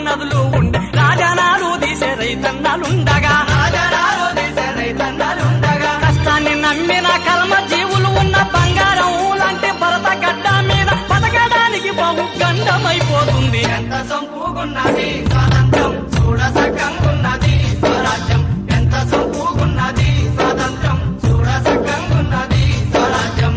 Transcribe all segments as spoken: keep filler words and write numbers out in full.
నదులు ఉండే రాజనాలు తీసే రైతన్నలుండగా రాజనాలు తీసే రైతన్నలుండగా కష్టాన్ని నమ్మిన కర్మ జీవులు ఉన్న బంగారం లాంటి భరత గడ్డ మీద బతకడానికి బహు గండమైపోతుంది. ఎంత సంపుగున్నది స్వాతంత్రం చూడ సకంగున్నది స్వరాజ్యం, ఎంత సంపుగున్నది స్వాతంత్రం చూడ సకంగున్నది స్వరాజ్యం.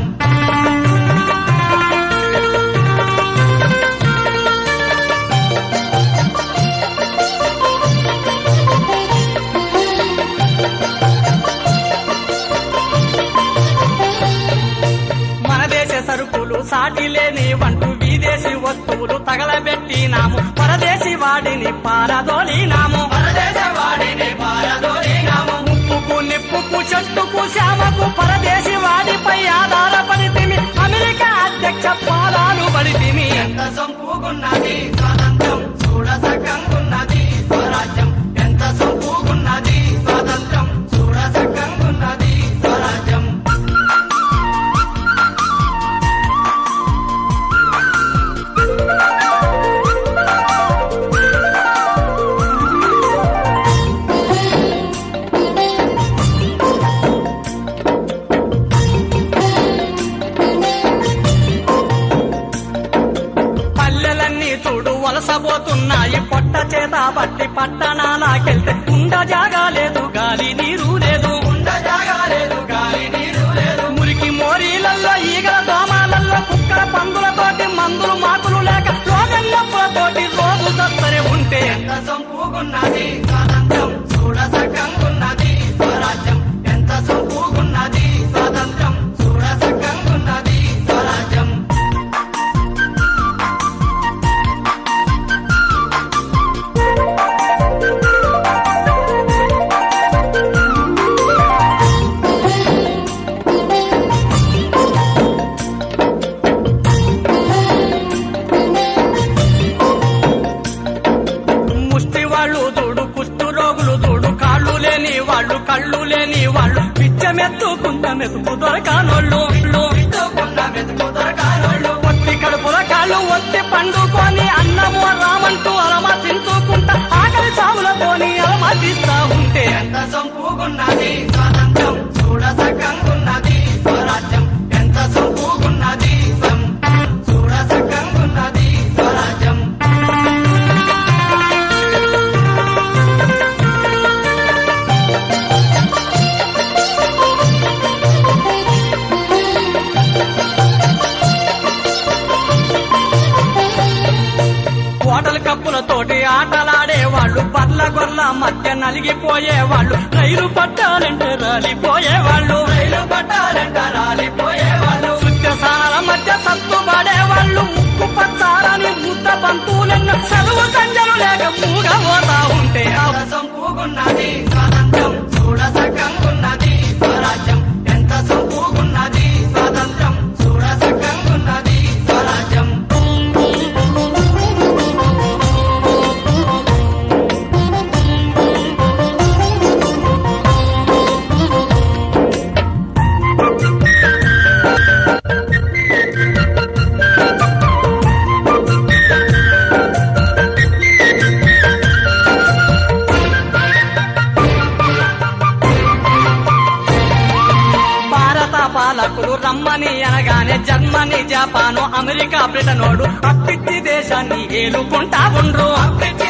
సరుకులు సాటి లేని వంటూ విదేశీ వస్తువులు తగలబెట్టినాము, పరదేశీ వాడిని పారదోలినాము పరదేశీ వాడిని పారదోలినాము. ముప్పుకు నిప్పుకు చెట్టుకు శ్యామకు పరదేశీ వాడిపై ఆధారపడితిమి, అమెరికా అధ్యక్ష పాదాలు పడితిమి. ఎంత సంపుగున్నది స్వాతంత్రం చూడ సకంగున్నది స్వరాజ్యం, ఎంత సంపుగున్నది స్వాతంత్రం చూడ సకంగున్నది స్వరాజ్యం. వలసపోతున్నాయి పొట్ట చేత బట్టి పట్టణాలకెళ్తే ఉండ జాగా లేదు గాలి నీరు లేదు ఉండ జాగా లేదు గాలి నీరు లేదు. మురికి మోరీలల్లో ఈగల దోమాలల్లో కుక్కల పందులతోటి మందులు మాకులు లేక రోగన్నప్పులతోటి రోజు సత్తరే ఉంటే ఎంత సంపుగున్నది స్వాతంత్రం చూడ సకంగున్నది స్వరాజ్యం, ఎంత సంపుగున్నది స్వాతంత్రం చూడ సకంగున్నది స్వరాజ్యం. వాళ్ళు కళ్ళు లేని వాళ్ళు పిచ్చమెత్తుకున్న మెతుకు దొరకానోళ్ళు మెతుకు దొరకానోళ్ళు ఒత్తి కడుపుల కాళ్ళు ఒత్తి పండుకొని అన్నము రామంటూ అలమతించుకుంటా ఆకలి సాగులతోని అలమతిస్తా ఉంటే ఎంత సంపుగున్నది స్వాతంత్రం చూడ సకంగున్నది స్వరాజ్యం, ఎంత సంపుగున్నది చూడ సకంగున్నది స్వరాజ్యం. ఓటలు కప్పులతోటి ఆటలాడేవాళ్ళు, బర్ల గొర్ల మధ్య నలిగిపోయేవాళ్ళు, రైలు పట్టాలంటే రాలిపోయేవాళ్ళు రైలు పట్టాలంటే రాలిపోయేవాళ్ళు. సుత్యసానాల మధ్య సత్తుపడేవాళ్ళు, ముక్కు పచ్చాలని ముద్ద బంతులెన్న చదువు సంజలు లేక మూగపోతా ఉంటే సంపుగున్నది స్వాతంత్రం చూడ సకంగున్నది స్వరాజ్యం, ఎంత సంపుగున్నది స్వాతంత్రం చూడ సకంగున్నది స్వరాజ్యం. పాలకులు రమ్మని అనగానే జర్మనీ జపాను అమెరికా బ్రిటనోడు అప్పిచ్చి దేశాన్ని ఏలుకుంటా ఉండ్రు అప్పిచ్చి